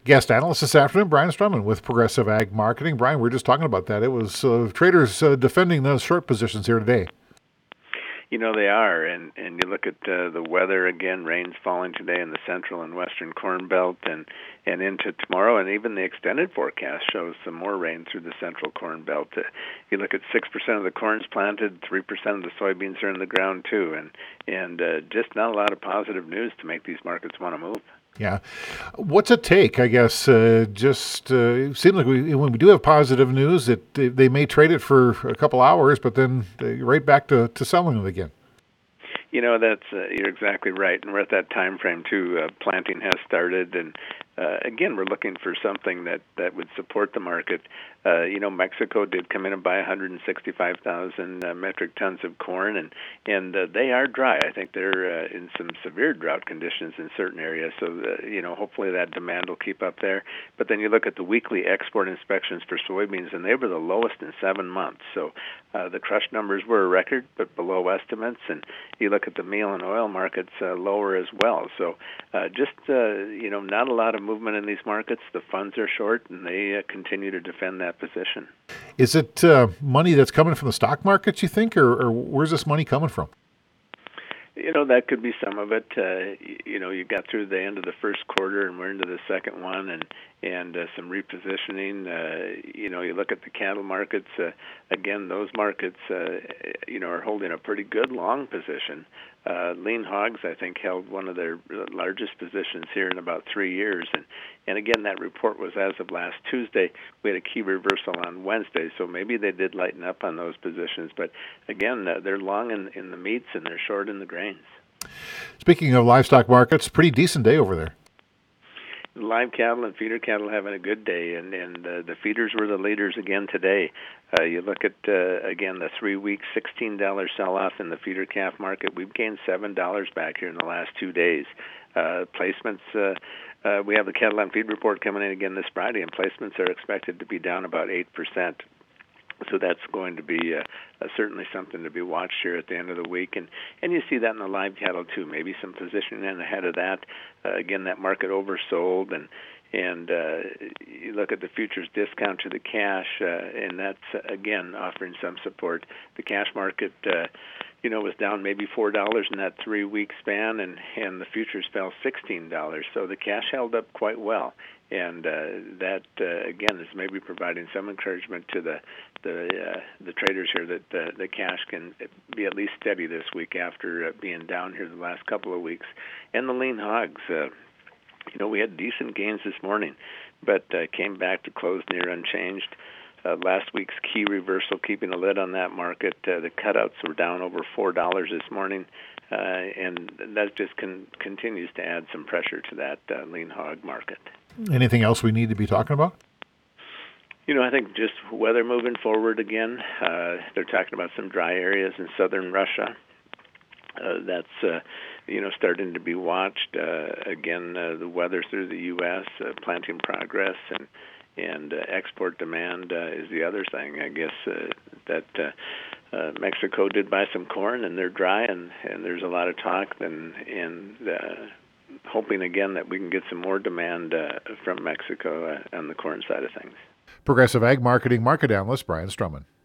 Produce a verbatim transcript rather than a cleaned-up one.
Guest analyst this afternoon, Brian Strumman with Progressive Ag Marketing. Brian, we were just talking about that. It was uh, traders uh, defending those short positions here today. You know, they are, and, and you look at uh, the weather again, rain's falling today in the central and western corn belt and, and into tomorrow, and even the extended forecast shows some more rain through the central corn belt. Uh, you look at six percent of the corn's planted, three percent of the soybeans are in the ground too, and, and uh, just not a lot of positive news to make these markets want to move. Yeah. What's it take, I guess, uh, just uh, it seems like we, when we do have positive news, that they may trade it for a couple hours, but then right back to, to selling it again. You know, that's uh, you're exactly right, and we're at that time frame too. Uh, planting has started, and uh, again, we're looking for something that, that would support the market. Uh, you know, Mexico did come in and buy one hundred sixty-five thousand uh, metric tons of corn, and and uh, they are dry. I think they're uh, in some severe drought conditions in certain areas. So, uh, you know, hopefully that demand will keep up there. But then you look at the weekly export inspections for soybeans, and they were the lowest in seven months. So uh, the crush numbers were a record, but below estimates. And you look at the meal and oil markets, uh, lower as well. So uh, just, uh, you know, not a lot of movement in these markets. The funds are short, and they uh, continue to defend that position. Is it uh, money that's coming from the stock markets, you think, or, or where's this money coming from? You know, that could be some of it. Uh, you know, you got through the end of the first quarter, and we're into the second one, and and uh, some repositioning. Uh, you know, you look at the cattle markets. Uh, again, those markets, uh, you know, are holding a pretty good long position. Uh, lean hogs, I think, held one of their largest positions here in about three years. And, and again, that report was as of last Tuesday. We had a key reversal on Wednesday, so maybe they did lighten up on those positions. But again, uh, they're long in, in the meats and they're short in the grains. Speaking of livestock markets, pretty decent day over there. Live cattle and feeder cattle having a good day, and, and uh, the feeders were the leaders again today. Uh, you look at, uh, again, the three-week sixteen dollars sell-off in the feeder calf market. We've gained seven dollars back here in the last two days. Uh, placements, uh, uh, we have the cattle on feed report coming in again this Friday, and placements are expected to be down about eight percent. So that's going to be uh, uh, certainly something to be watched here at the end of the week. And, and you see that in the live cattle, too. Maybe some positioning in ahead of that. Uh, again, that market oversold. And, and uh, you look at the futures discount to the cash, uh, and that's, uh, again, offering some support. The cash market, uh, you know, was down maybe four dollars in that three-week span, and, and the futures fell sixteen dollars. So the cash held up quite well. And uh, that, uh, again, is maybe providing some encouragement to the the uh, the traders here that uh, the cash can be at least steady this week after uh, being down here the last couple of weeks. And the lean hogs, uh, you know, we had decent gains this morning, but uh, came back to close near unchanged. Uh, last week's key reversal, keeping a lid on that market. Uh, the cutouts were down over four dollars this morning, uh, and that just con- continues to add some pressure to that uh, lean hog market. Anything else we need to be talking about? You know, I think just weather moving forward again. Uh, they're talking about some dry areas in southern Russia. Uh, that's, uh, you know, starting to be watched. Uh, again, uh, the weather through the U S, uh, planting progress, and and uh, export demand uh, is the other thing. I guess uh, that uh, uh, Mexico did buy some corn, and they're dry, and, and there's a lot of talk, and, and uh, hoping again that we can get some more demand uh, from Mexico uh, on the corn side of things. Progressive Ag Marketing market analyst Brian Strumman.